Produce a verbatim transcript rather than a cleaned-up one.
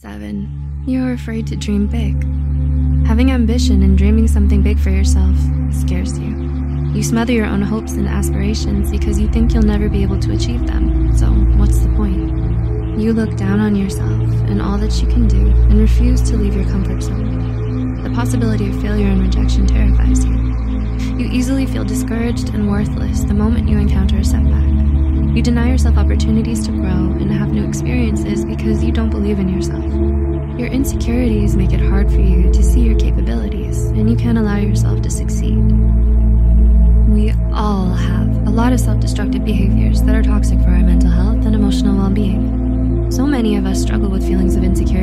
Seven, you're afraid to dream big. Having ambition and dreaming something big for yourself scares you. You smother your own hopes and aspirations because you think you'll never be able to achieve them, so what's the point? You look down on yourself and all that you can do and refuse to leave your comfort zone. The possibility of failure and rejection terrifies you. You easily feel discouraged and worthless the moment you encounter a setback. You deny yourself opportunities to grow and have new experiences because you don't believe in yourself. Your insecurities make it hard for you to see your capabilities, and you can't allow yourself to succeed. We all have a lot of self-destructive behaviors that are toxic for our mental health and emotional well-being. So many of us struggle with feelings of insecurity